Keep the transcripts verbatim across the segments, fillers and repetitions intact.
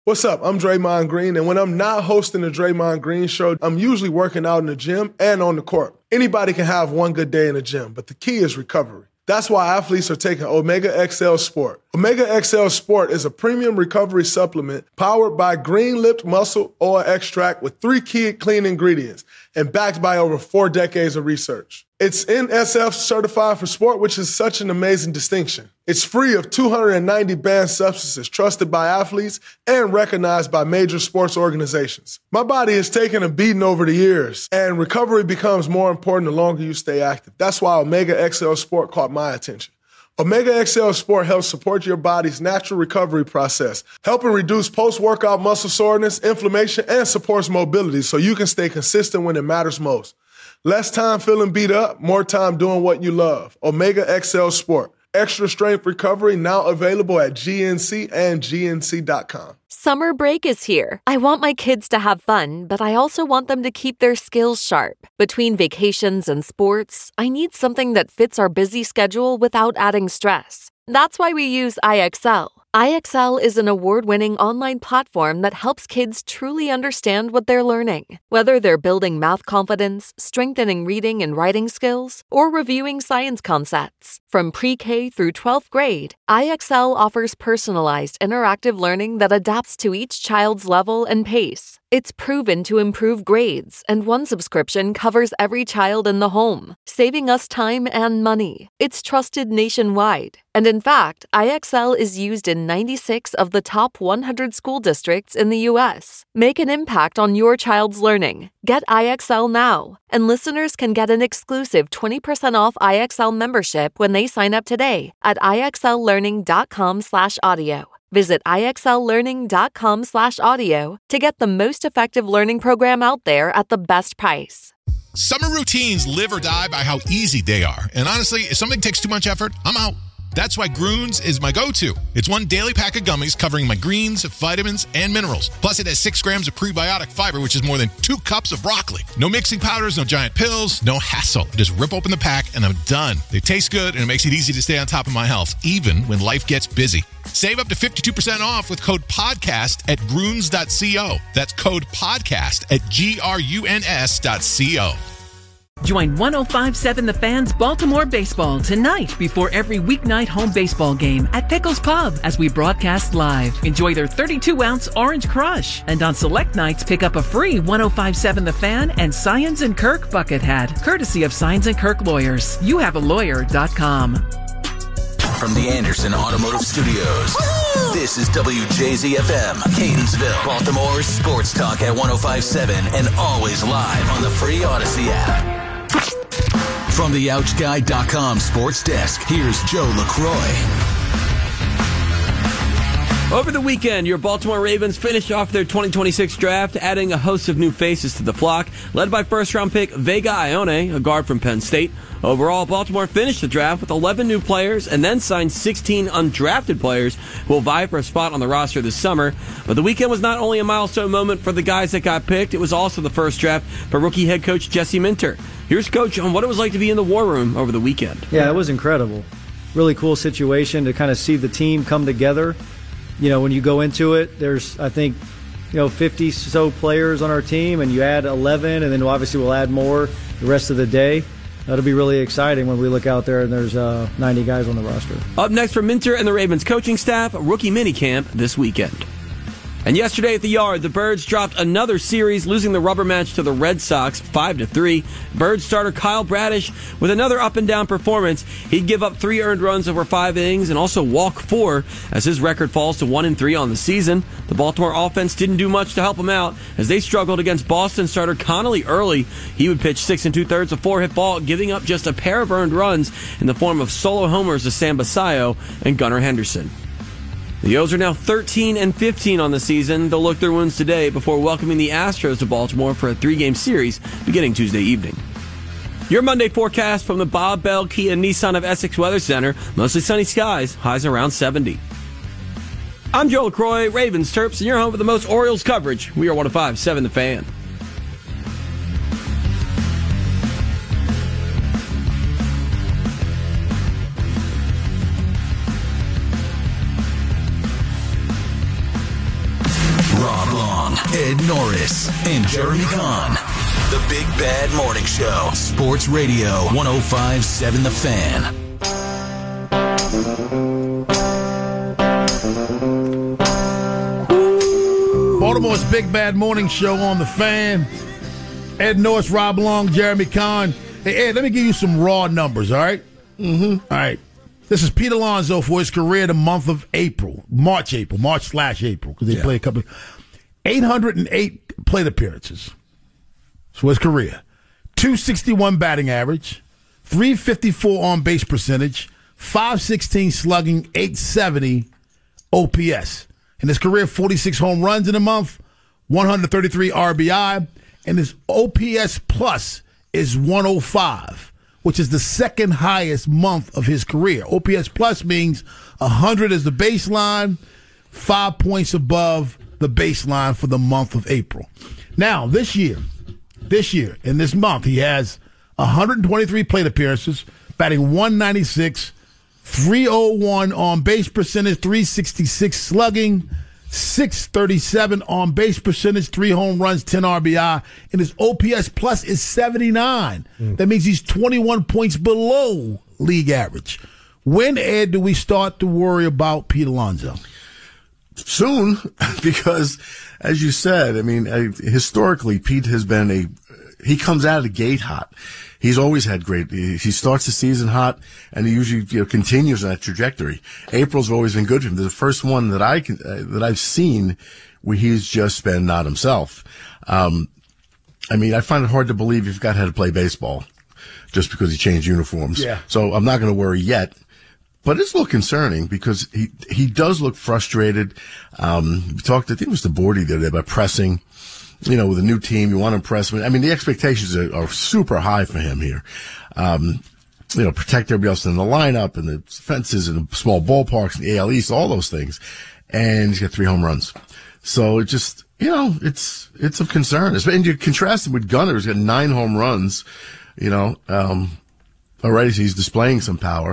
What's up? I'm Draymond Green, and when I'm not hosting the Draymond Green Show, I'm usually working out in the gym and on the court. Anybody can have one good day in the gym, but the key is recovery. That's why athletes are taking Omega X L Sport. Omega X L Sport is a premium recovery supplement powered by green-lipped muscle oil extract with three key clean ingredients and backed by over four decades of research. It's N S F certified for sport, which is such an amazing distinction. It's free of two hundred ninety banned substances trusted by athletes and recognized by major sports organizations. My body has taken a beating over the years, and recovery becomes more important the longer you stay active. That's why Omega X L Sport caught my attention. Omega X L Sport helps support your body's natural recovery process, helping reduce post-workout muscle soreness, inflammation, and supports mobility so you can stay consistent when it matters most. Less time feeling beat up, more time doing what you love. Omega X L Sport. Extra strength recovery now available at G N C and G N C dot com. Summer break is here. I want my kids to have fun, but I also want them to keep their skills sharp. Between vacations and sports, I need something that fits our busy schedule without adding stress. That's why we use I X L. I X L is an award-winning online platform that helps kids truly understand what they're learning. Whether they're building math confidence, strengthening reading and writing skills, or reviewing science concepts. From pre-K through twelfth grade, I X L offers personalized interactive learning that adapts to each child's level and pace. It's proven to improve grades, and one subscription covers every child in the home, saving us time and money. It's trusted nationwide. And in fact, I X L is used in ninety-six of the top one hundred school districts in the U S. Make an impact on your child's learning. Get I X L now. And listeners can get an exclusive twenty percent off I X L membership when they sign up today at IXLlearning.com slash audio. Visit IXLlearning.com slash audio to get the most effective learning program out there at the best price. Summer routines live or die by how easy they are. And honestly, if something takes too much effort, I'm out. That's why Groones is my go-to. It's one daily pack of gummies covering my greens, vitamins, and minerals. Plus, it has six grams of prebiotic fiber, which is more than two cups of broccoli. No mixing powders, no giant pills, no hassle. Just rip open the pack, and I'm done. They taste good, and it makes it easy to stay on top of my health, even when life gets busy. Save up to fifty-two percent off with code PODCAST at Groones dot co. That's code PODCAST at G R U N S dot co. Join one oh five point seven The Fan's Baltimore Baseball tonight before every weeknight home baseball game at Pickles Pub as we broadcast live. Enjoy their thirty-two ounce Orange Crush. And on select nights, pick up a free one oh five point seven The Fan and Science and Kirk bucket hat, courtesy of Science and Kirk Lawyers. You have a lawyer dot com. From the Anderson Automotive Studios, Woo! This is W J Z F M, Catonsville, Baltimore's sports talk at one oh five point seven and always live on the free Odyssey app. From the Ouch Guy dot com sports desk, here's Joe LaCroix. Over the weekend, your Baltimore Ravens finished off their twenty twenty-six draft, adding a host of new faces to the flock, led by first-round pick Vega Ione, a guard from Penn State. Overall, Baltimore finished the draft with eleven new players and then signed sixteen undrafted players who will vie for a spot on the roster this summer. But the weekend was not only a milestone moment for the guys that got picked, it was also the first draft for rookie head coach Jesse Minter. Here's Coach on what it was like to be in the war room over the weekend. Yeah, it was incredible. Really cool situation to kind of see the team come together. You know, when you go into it, there's, I think, you know, fifty so players on our team, and you add eleven, and then obviously we'll add more the rest of the day. That'll be really exciting when we look out there and there's uh, ninety guys on the roster. Up next from Minter and the Ravens coaching staff, rookie minicamp this weekend. And yesterday at the Yard, the Birds dropped another series, losing the rubber match to the Red Sox five to three. Birds starter Kyle Bradish with another up-and-down performance. He'd give up three earned runs over five innings and also walk four as his record falls to one and three on the season. The Baltimore offense didn't do much to help him out as they struggled against Boston starter Connolly early. He would pitch six and two-thirds, a four-hit ball, giving up just a pair of earned runs in the form of solo homers to Sam Basayo and Gunnar Henderson. The O's are now thirteen and fifteen on the season. They'll look their wounds today before welcoming the Astros to Baltimore for a three-game series beginning Tuesday evening. Your Monday forecast from the Bob Bell Kia Nissan of Essex Weather Center. Mostly sunny skies, highs around seventy. I'm Joe LaCroix, Ravens Terps, and you're home with the most Orioles coverage. We are one oh five point seven The Fan. Long, Ed Norris, and Jeremy Kahn. The Big Bad Morning Show. Sports Radio one oh five point seven The Fan. Baltimore's Big Bad Morning Show on The Fan. Ed Norris, Rob Long, Jeremy Kahn. Hey, Ed, let me give you some raw numbers, all right? Mm-hmm. All right. This is Pete Alonso for his career the month of April. March, April. March slash April, because they yeah. play a couple. eight hundred eight plate appearances. So his career. two sixty-one batting average. three fifty-four on base percentage. five sixteen slugging. eight seventy O P S. In his career, forty-six home runs in a month. one thirty-three R B I. And his O P S plus is one oh five, which is the second highest month of his career. O P S plus means one hundred is the baseline, five points above the baseline for the month of April. Now, this year, this year, in this month, he has one hundred twenty-three plate appearances, batting one ninety-six, three oh one on base percentage, three sixty-six slugging, six thirty-seven on base percentage, three home runs, ten R B I, and his O P S plus is seventy-nine. Mm. That means he's twenty-one points below league average. When, Ed, do we start to worry about Pete Alonso? Soon, because, as you said, I mean, historically, Pete has been a, he comes out of the gate hot. He's always had great, he starts the season hot, and he usually, you know, continues on that trajectory. April's always been good for him. The first one that I can, uh, that I've seen where he's just been not himself. Um, I mean, I find it hard to believe he forgot how to play baseball just because he changed uniforms. Yeah. So I'm not going to worry yet. But it's a little concerning because he, he does look frustrated. Um, we talked, I think it was the board the other day about pressing. You know, with a new team, you want to impress him. I mean, the expectations are, are super high for him here. Um, you know, protect everybody else in the lineup and the fences and the small ballparks and the A L East, all those things. And he's got three home runs. So it just, you know, it's, it's of concern. And you contrast him with Gunnar, who's got nine home runs, you know, um, already he's displaying some power.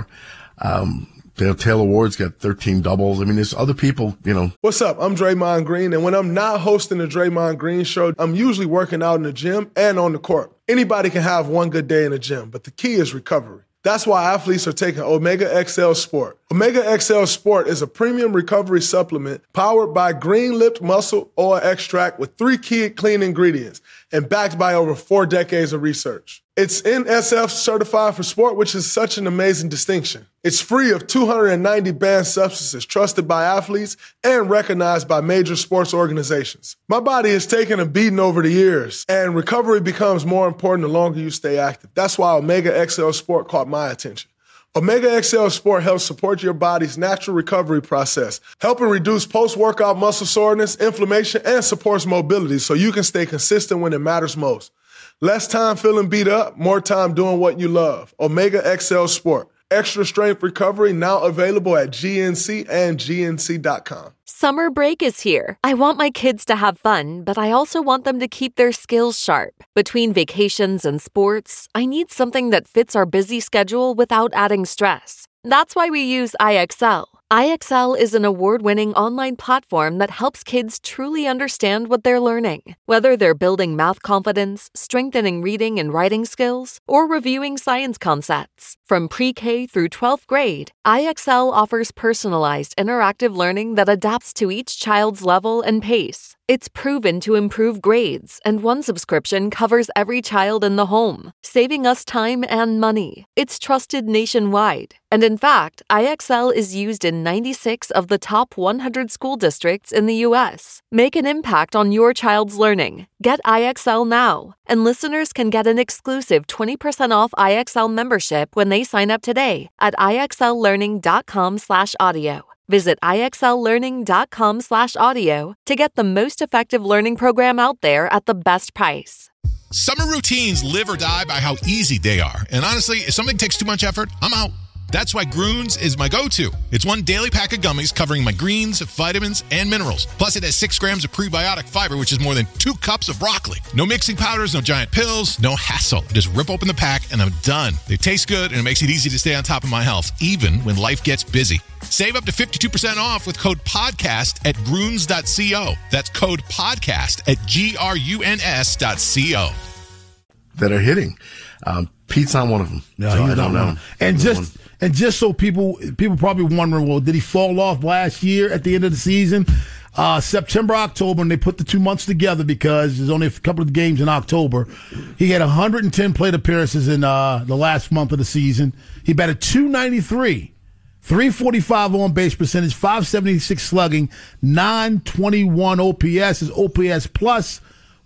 Um, You know, Taylor Ward's got thirteen doubles. I mean, there's other people, you know. What's up? I'm Draymond Green, and when I'm not hosting the Draymond Green Show, I'm usually working out in the gym and on the court. Anybody can have one good day in the gym, but the key is recovery. That's why athletes are taking Omega X L Sport. Omega X L Sport is a premium recovery supplement powered by green-lipped muscle oil extract with three key clean ingredients and backed by over four decades of research. It's N S F certified for sport, which is such an amazing distinction. It's free of two hundred ninety banned substances trusted by athletes and recognized by major sports organizations. My body has taken a beating over the years, and recovery becomes more important the longer you stay active. That's why Omega X L Sport caught my attention. Omega X L Sport helps support your body's natural recovery process, helping reduce post-workout muscle soreness, inflammation, and supports mobility so you can stay consistent when it matters most. Less time feeling beat up, more time doing what you love. Omega X L Sport. Extra strength recovery now available at G N C and G N C dot com. Summer break is here. I want my kids to have fun, but I also want them to keep their skills sharp. Between vacations and sports, I need something that fits our busy schedule without adding stress. That's why we use I X L. I X L is an award-winning online platform that helps kids truly understand what they're learning. Whether they're building math confidence, strengthening reading and writing skills, or reviewing science concepts. From pre-K through twelfth grade, I X L offers personalized interactive learning that adapts to each child's level and pace. It's proven to improve grades, and one subscription covers every child in the home, saving us time and money. It's trusted nationwide. And in fact, I X L is used in ninety-six of the top one hundred school districts in the U S. Make an impact on your child's learning. Get I X L now. And listeners can get an exclusive twenty percent off I X L membership when they sign up today at IXLlearning.com slash audio. Visit IXLlearning.com slash audio to get the most effective learning program out there at the best price. Summer routines live or die by how easy they are. And honestly, if something takes too much effort, I'm out. That's why Groones is my go-to. It's one daily pack of gummies covering my greens, vitamins, and minerals. Plus, it has six grams of prebiotic fiber, which is more than two cups of broccoli. No mixing powders, no giant pills, no hassle. Just rip open the pack, and I'm done. They taste good, and it makes it easy to stay on top of my health, even when life gets busy. Save up to fifty-two percent off with code podcast at groones dot co. That's code podcast at G R U N S dot C-O. That are hitting. Um, Pete's not one of them. No, so he's I don't not know. one. And just and just so people people probably wondering, well, did he fall off last year at the end of the season? Uh, September, October, and they put the two months together because there's only a couple of games in October. He had one hundred ten plate appearances in uh, the last month of the season. He batted two ninety-three, three forty-five on base percentage, five seventy-six slugging, nine twenty-one O P S. His O P S plus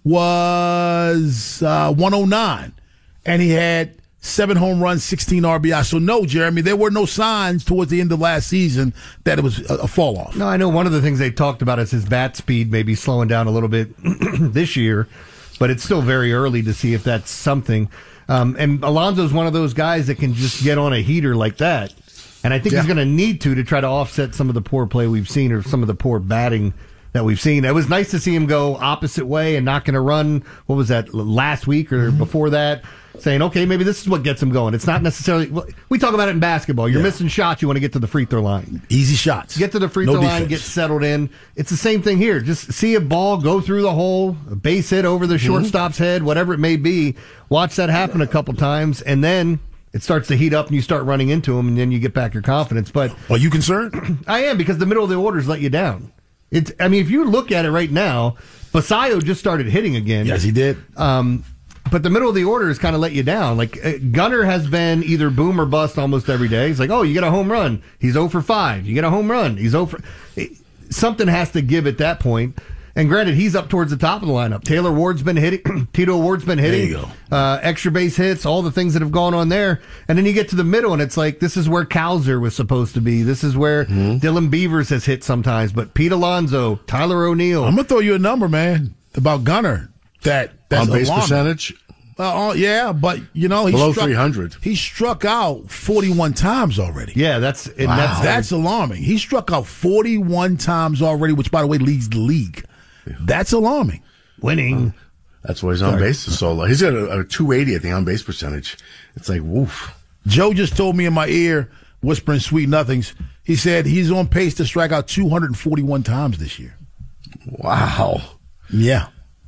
was uh, one oh nine, and he had seven home runs, sixteen R B I. So no, Jeremy, there were no signs towards the end of last season that it was a, a fall off. No, I know one of the things they talked about is his bat speed maybe slowing down a little bit this year, but it's still very early to see if that's something. Um, and Alonso's one of those guys that can just get on a heater like that. And I think yeah. he's going to need to to try to offset some of the poor play we've seen or some of the poor batting that we've seen. It was nice to see him go opposite way and not going to run, what was that, last week or mm-hmm. before that, saying, okay, maybe this is what gets him going. It's not necessarily, we talk about it in basketball. You're yeah. missing shots, you want to get to the free throw line. Easy shots. Get to the free no throw defense. line, get settled in. It's the same thing here. Just see a ball go through the hole, a base hit over the mm-hmm. shortstop's head, whatever it may be. Watch that happen a couple times, and then it starts to heat up and you start running into them, and then you get back your confidence. But are you concerned? I am, because the middle of the orders let you down. It's, I mean, if you look at it right now, Basayo just started hitting again. Yes, he did. Um, but the middle of the order has kind of let you down. Like, uh, Gunnar has been either boom or bust almost every day. He's like, oh, you get a home run. He's oh for five. You get a home run. He's oh for... Something has to give at that point. And granted, he's up towards the top of the lineup. Taylor Ward's been hitting. Tito Ward's been hitting. There you go. Uh, extra base hits, all the things that have gone on there. And then you get to the middle, and it's like, this is where Cowser was supposed to be. This is where mm-hmm. Dylan Beavers has hit sometimes. But Pete Alonso, Tyler O'Neill. I'm going to throw you a number, man, about Gunnar. That, that's on base alarming. percentage? Uh, yeah, but, you know, he below struck, three hundred. He struck out forty-one times already. Yeah, that's and wow. that's, that's alarming. He struck out forty-one times already, which, by the way, leads the league. That's alarming. Winning. Uh, that's why his on base is so low. He's got a, a two eighty at the on base percentage. It's like, woof. Joe just told me in my ear, whispering sweet nothings, he said he's on pace to strike out two hundred forty-one times this year. Wow. Yeah.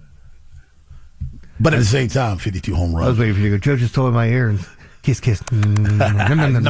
But at the same time, fifty-two home runs. I was waiting for you to go, Joe just told me my ear. And kiss, kiss. I'm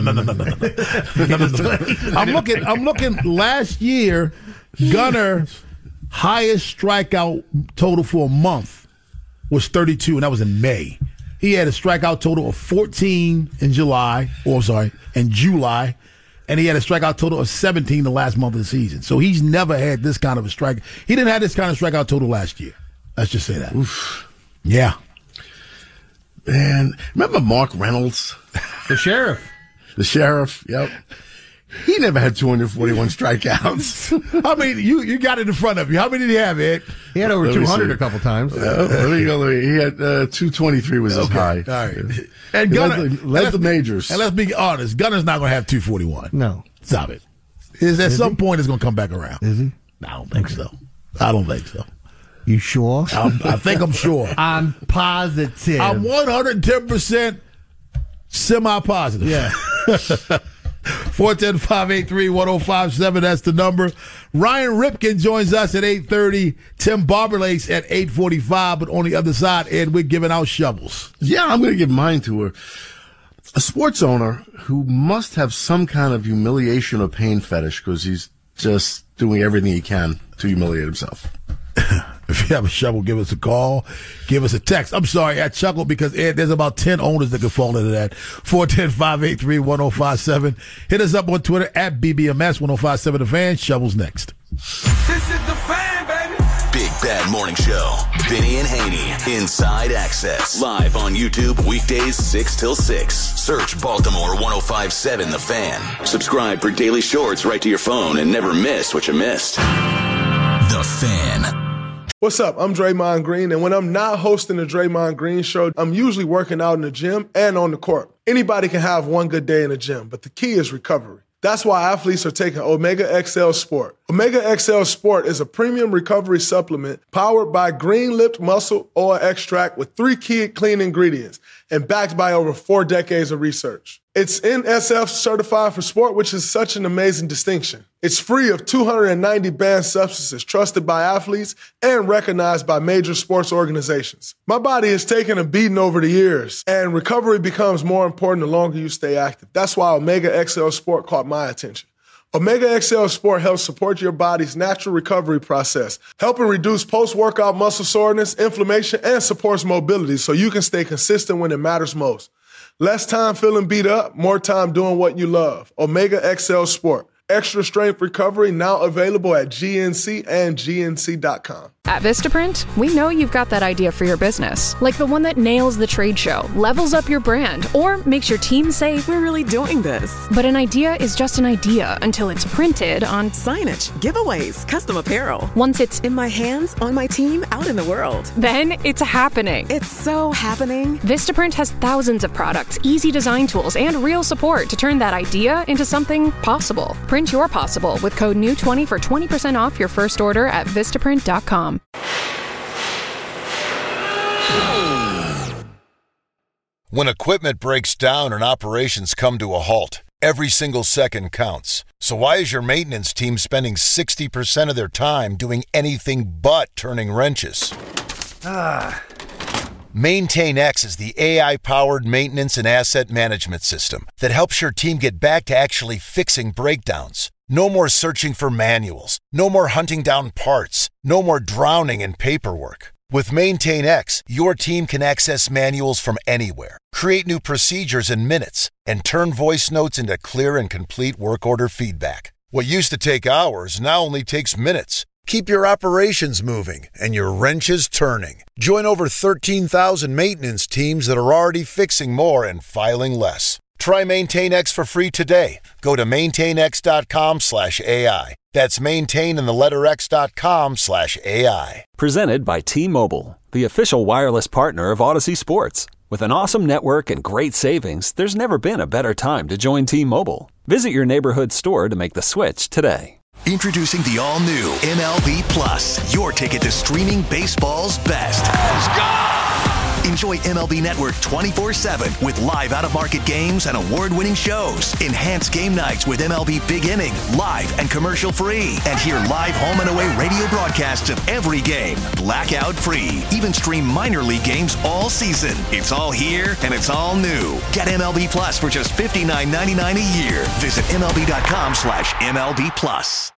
looking, I'm looking last year, Gunner's highest strikeout total for a month was thirty-two, and that was in May. He had a strikeout total of fourteen in July, or I'm sorry, in July, and he had a strikeout total of seventeen the last month of the season. So he's never had this kind of a strike. He didn't have this kind of strikeout total last year. Let's just say that. Oof. Yeah. Man, remember Mark Reynolds? The sheriff. The sheriff, yep. He never had two hundred forty-one strikeouts. I mean, you, you got it in front of you. How many did he have, Ed? He had over two hundred a couple times. Uh, let me go, let me, he had uh, two twenty-three was his okay. high. All right. And Gunnar, led the, led the majors. And let's be honest, Gunner's not going to have two forty-one. No. Stop it. Is at Is some he? point it's going to come back around. Is he? I don't think so. I don't think so. You sure? I'm, I think I'm sure. I'm positive. I'm one hundred ten percent semi-positive. Yeah. four one zero, five eight three, one zero five seven, that's the number. Ryan Ripken joins us at eight thirty. Tim Barberlace at eight forty-five. But on the other side, Ed, we're giving out shovels. Yeah, I'm going to give mine to her. A sports owner who must have some kind of humiliation or pain fetish because he's just doing everything he can to humiliate himself. If you have a shovel, give us a call. Give us a text. I'm sorry, I chuckled because Ed, there's about ten owners that could fall into that. four one zero, five eight three, one zero five seven. Hit us up on Twitter at B B M S one oh five seven The Fan. Shovels next. This is the Fan, baby. Big Bad Morning Show. Vinny and Haney. Inside Access. Live on YouTube weekdays six till six. Search Baltimore one oh five seven The Fan. Subscribe for daily shorts right to your phone and never miss what you missed. The Fan. What's up? I'm Draymond Green, and when I'm not hosting the Draymond Green Show, I'm usually working out in the gym and on the court. Anybody can have one good day in the gym, but the key is recovery. That's why athletes are taking Omega X L Sport. Omega X L Sport is a premium recovery supplement powered by green-lipped muscle oil extract with three key clean ingredients and backed by over four decades of research. It's N S F certified for sport, which is such an amazing distinction. It's free of two hundred ninety banned substances trusted by athletes and recognized by major sports organizations. My body has taken a beating over the years, and recovery becomes more important the longer you stay active. That's why Omega X L Sport caught my attention. Omega X L Sport helps support your body's natural recovery process, helping reduce post-workout muscle soreness, inflammation, and supports mobility so you can stay consistent when it matters most. Less time feeling beat up, more time doing what you love. Omega X L Sport. Extra strength recovery now available at G N C and G N C dot com. At Vistaprint, we know you've got that idea for your business, like the one that nails the trade show, levels up your brand, or makes your team say, "We're really doing this." But an idea is just an idea until it's printed on signage, giveaways, custom apparel. Once it's in my hands, on my team, out in the world, then it's happening. It's so happening. Vistaprint has thousands of products, easy design tools, and real support to turn that idea into something possible. Print your possible with code N E W twenty for twenty percent off your first order at Vistaprint dot com. When equipment breaks down and operations come to a halt, every single second counts. So why is your maintenance team spending sixty percent of their time doing anything but turning wrenches? Ah. MaintainX is the A I-powered maintenance and asset management system that helps your team get back to actually fixing breakdowns. No more searching for manuals. No more hunting down parts. No more drowning in paperwork. With MaintainX, your team can access manuals from anywhere, create new procedures in minutes, and turn voice notes into clear and complete work order feedback. What used to take hours now only takes minutes. Keep your operations moving and your wrenches turning. Join over thirteen thousand maintenance teams that are already fixing more and filing less. Try MaintainX for free today. Go to maintainx.com slash AI. That's maintain in the letter x.com slash AI. Presented by T-Mobile, the official wireless partner of Odyssey Sports. With an awesome network and great savings, there's never been a better time to join T-Mobile. Visit your neighborhood store to make the switch today. Introducing the all-new M L B Plus, your ticket to streaming baseball's best. Let's go! Enjoy M L B Network twenty-four seven with live out-of-market games and award-winning shows. Enhance game nights with M L B Big Inning, live and commercial-free. And hear live home and away radio broadcasts of every game, blackout-free. Even stream minor league games all season. It's all here and it's all new. Get M L B Plus for just fifty-nine ninety-nine a year. Visit M L B dot com slash M L B Plus.